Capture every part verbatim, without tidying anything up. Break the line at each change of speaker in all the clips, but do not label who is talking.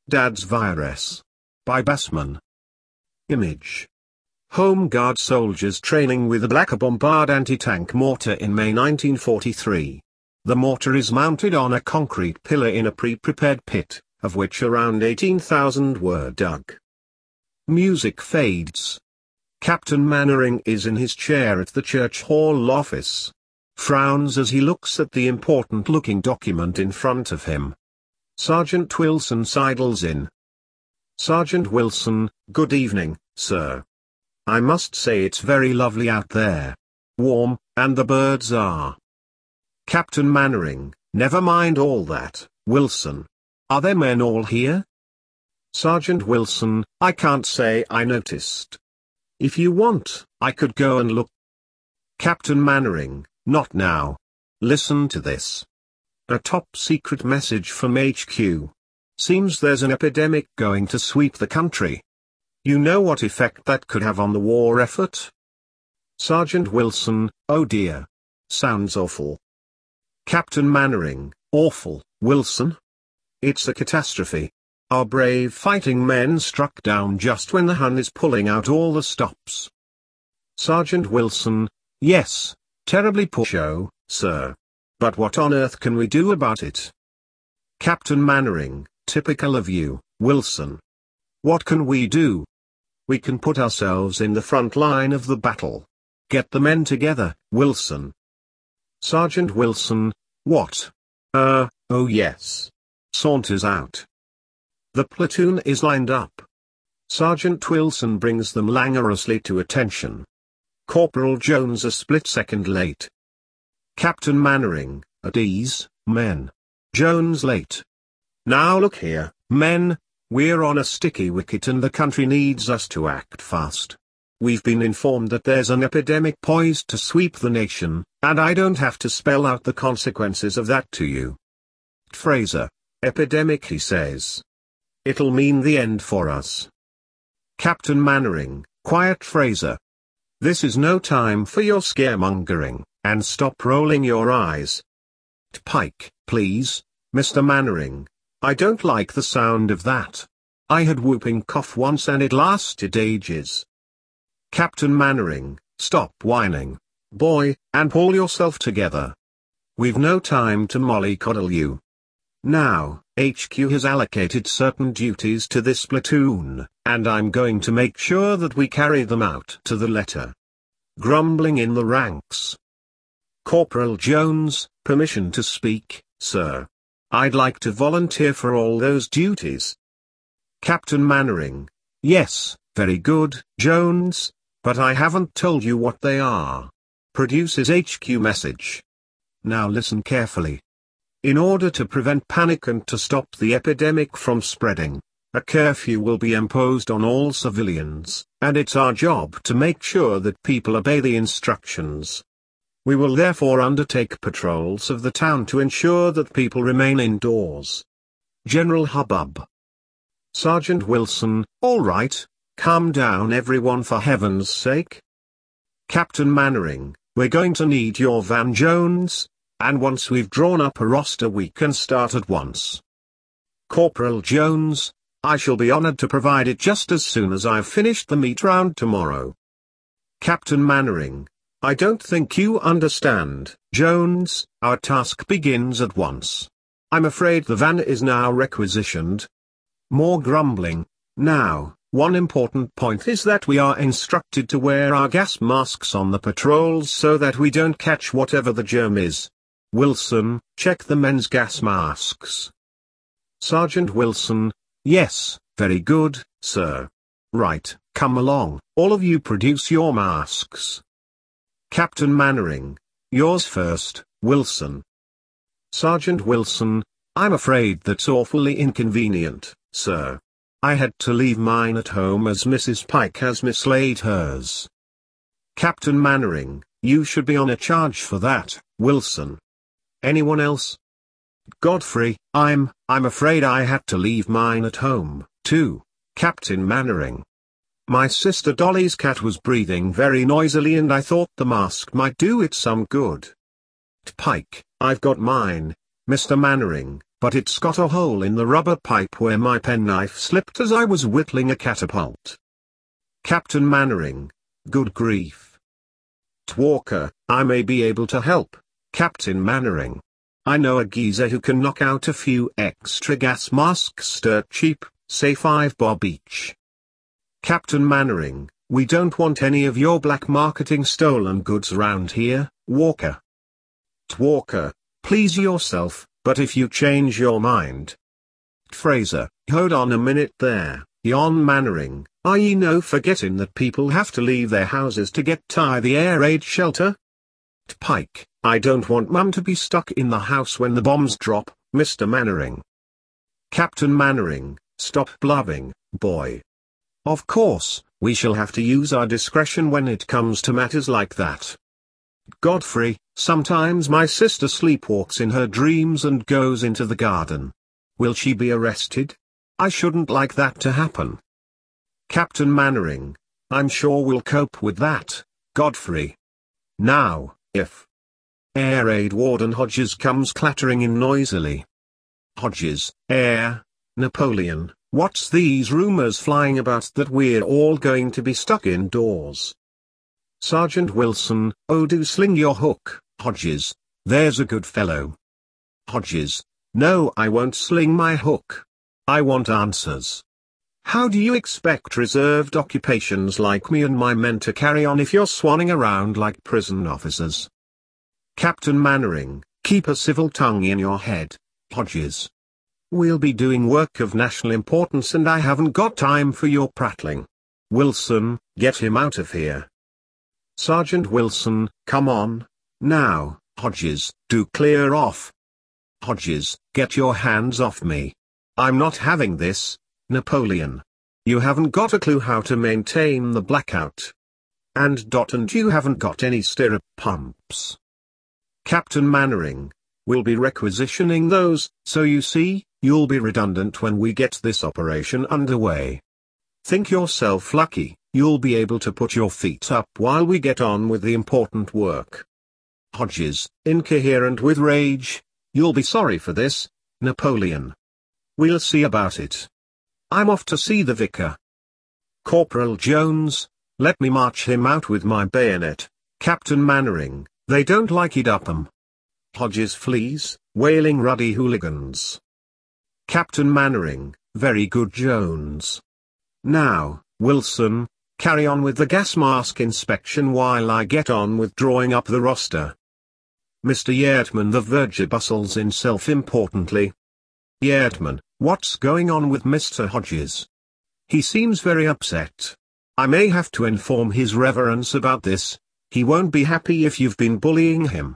Dad's Virus. By Bassman. Image. Home Guard soldiers training with a Blacker Bombard anti-tank mortar in May nineteen forty-three. The mortar is mounted on a concrete pillar in a pre-prepared pit, of which around eighteen thousand were dug. Music fades. Captain Mannering is in his chair at the Church Hall office. Frowns as he looks at the important-looking document in front of him. Sergeant Wilson sidles in. Sergeant Wilson, good evening, sir. I must say it's very lovely out there. Warm, and the birds are. Captain Mannering, never mind all that, Wilson. Are there men all here? Sergeant Wilson, I can't say I noticed. If you want, I could go and look. Captain Mannering, not now. Listen to this. A top-secret message from H Q. Seems there's an epidemic going to sweep the country. You know what effect that could have on the war effort? Sergeant Wilson, oh dear. Sounds awful. Captain Mannering, awful, Wilson? It's a catastrophe. Our brave fighting men struck down just when the Hun is pulling out all the stops. Sergeant Wilson, yes, terribly poor show, sir. But what on earth can we do about it? Captain Mannering, typical of you, Wilson. What can we do? We can put ourselves in the front line of the battle. Get the men together, Wilson. Sergeant Wilson, what? Uh, oh yes. Saunters out. The platoon is lined up. Sergeant Wilson brings them languorously to attention. Corporal Jones a split second late. Captain Mannering, at ease, men. Jones late. Now look here, men, we're on a sticky wicket and the country needs us to act fast. We've been informed that there's an epidemic poised to sweep the nation, and I don't have to spell out the consequences of that to you. Fraser, epidemic he says. It'll mean the end for us. Captain Mannering, quiet Fraser. This is no time for your scaremongering, and stop rolling your eyes. Pike, please, Mister Mannering. I don't like the sound of that. I had whooping cough once and it lasted ages. Captain Mannering, stop whining, boy, and pull yourself together. We've no time to mollycoddle you. Now, H Q has allocated certain duties to this platoon, and I'm going to make sure that we carry them out to the letter. Grumbling in the ranks. Corporal Jones, permission to speak, sir. I'd like to volunteer for all those duties. Captain Mannering, yes, very good, Jones, but I haven't told you what they are. Produces H Q message. Now listen carefully. In order to prevent panic and to stop the epidemic from spreading, a curfew will be imposed on all civilians, and it's our job to make sure that people obey the instructions. We will therefore undertake patrols of the town to ensure that people remain indoors. General hubbub. Sergeant Wilson, all right, calm down everyone for heaven's sake. Captain Mannering, we're going to need your van Jones, and once we've drawn up a roster we can start at once. Corporal Jones, I shall be honored to provide it just as soon as I've finished the meat round tomorrow. Captain Mannering, I don't think you understand, Jones, our task begins at once. I'm afraid the van is now requisitioned. More grumbling. Now, one important point is that we are instructed to wear our gas masks on the patrols so that we don't catch whatever the germ is. Wilson, check the men's gas masks. Sergeant Wilson, yes, very good, sir. Right, come along, all of you produce your masks. Captain Mannering, yours first, Wilson. Sergeant Wilson, I'm afraid that's awfully inconvenient, sir. I had to leave mine at home as Missus Pike has mislaid hers. Captain Mannering, you should be on a charge for that, Wilson. Anyone else? Godfrey, I'm, I'm afraid I had to leave mine at home, too, Captain Mannering. My sister Dolly's cat was breathing very noisily and I thought the mask might do it some good. Pike, I've got mine, Mister Mannering, but it's got a hole in the rubber pipe where my penknife slipped as I was whittling a catapult. Captain Mannering, good grief. Walker, I may be able to help, Captain Mannering. I know a geezer who can knock out a few extra gas masks dirt cheap, say five bob each. Captain Mannering, we don't want any of your black marketing stolen goods round here, Walker. Walker, please yourself, but if you change your mind. Fraser, hold on a minute there, yon Mannering, are ye no forgetting that people have to leave their houses to get to the air raid shelter? Pike, I don't want Mum to be stuck in the house when the bombs drop, Mister Mannering. Captain Mannering, stop blubbing, boy. Of course, we shall have to use our discretion when it comes to matters like that. Godfrey, sometimes my sister sleepwalks in her dreams and goes into the garden. Will she be arrested? I shouldn't like that to happen. Captain Mannering, I'm sure we'll cope with that, Godfrey. Now, if Air Raid Warden Hodges comes clattering in noisily. Hodges, Air, Napoleon, what's these rumors flying about that we're all going to be stuck indoors? Sergeant Wilson, oh do sling your hook, Hodges, there's a good fellow. Hodges, no I won't sling my hook. I want answers. How do you expect reserved occupations like me and my men to carry on if you're swanning around like prison officers? Captain Mannering, keep a civil tongue in your head, Hodges. We'll be doing work of national importance and I haven't got time for your prattling. Wilson, get him out of here. Sergeant Wilson, come on, now, Hodges, do clear off. Hodges, get your hands off me. I'm not having this, Napoleon. You haven't got a clue how to maintain the blackout. And dot and you haven't got any stirrup pumps. Captain Mannering, we'll be requisitioning those, so you see, you'll be redundant when we get this operation underway. Think yourself lucky, you'll be able to put your feet up while we get on with the important work. Hodges, incoherent with rage, you'll be sorry for this, Napoleon. We'll see about it. I'm off to see the vicar. Corporal Jones, let me march him out with my bayonet. Captain Mannering, they don't like it up 'em. Hodges flees, wailing ruddy hooligans. Captain Mannering, very good Jones. Now, Wilson, carry on with the gas mask inspection while I get on with drawing up the roster. Mister Yeatman the verger bustles in self-importantly. Yeatman, what's going on with Mister Hodges? He seems very upset. I may have to inform his reverence about this. He won't be happy if you've been bullying him.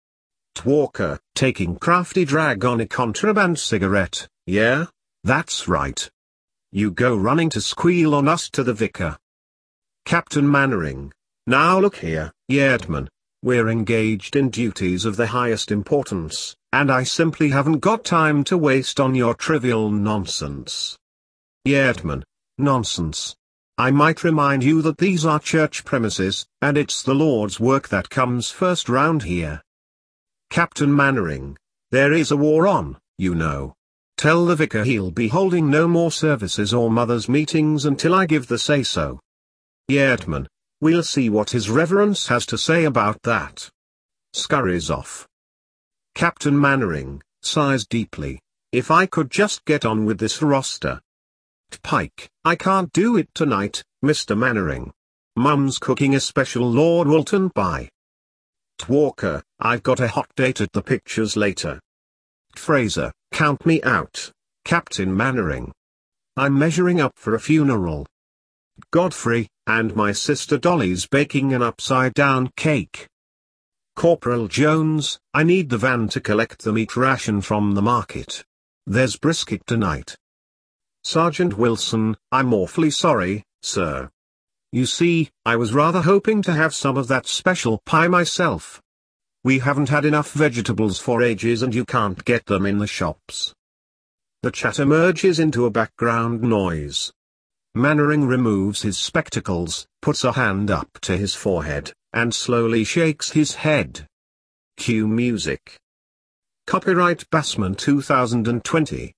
Walker, taking crafty drag on a contraband cigarette, yeah? That's right. You go running to squeal on us to the vicar. Captain Mannering, now look here, Yeatman. We're engaged in duties of the highest importance, and I simply haven't got time to waste on your trivial nonsense. Yeatman, nonsense. I might remind you that these are church premises, and it's the Lord's work that comes first round here. Captain Mannering, there is a war on, you know. Tell the vicar he'll be holding no more services or mothers' meetings until I give the say-so. Yeatman, we'll see what his reverence has to say about that. Scurries off. Captain Mannering, sighs deeply. If I could just get on with this roster. Pike, I can't do it tonight, Mister Mannering. Mum's cooking a special Lord Walton pie. Walker, I've got a hot date at the pictures later. Fraser, count me out, Captain Mannering. I'm measuring up for a funeral. Godfrey, and my sister Dolly's baking an upside-down cake. Corporal Jones, I need the van to collect the meat ration from the market. There's brisket tonight. Sergeant Wilson, I'm awfully sorry, sir. You see, I was rather hoping to have some of that special pie myself. We haven't had enough vegetables for ages and you can't get them in the shops. The chatter merges into a background noise. Mannering removes his spectacles, puts a hand up to his forehead, and slowly shakes his head. Cue music. Copyright Bassman two thousand twenty.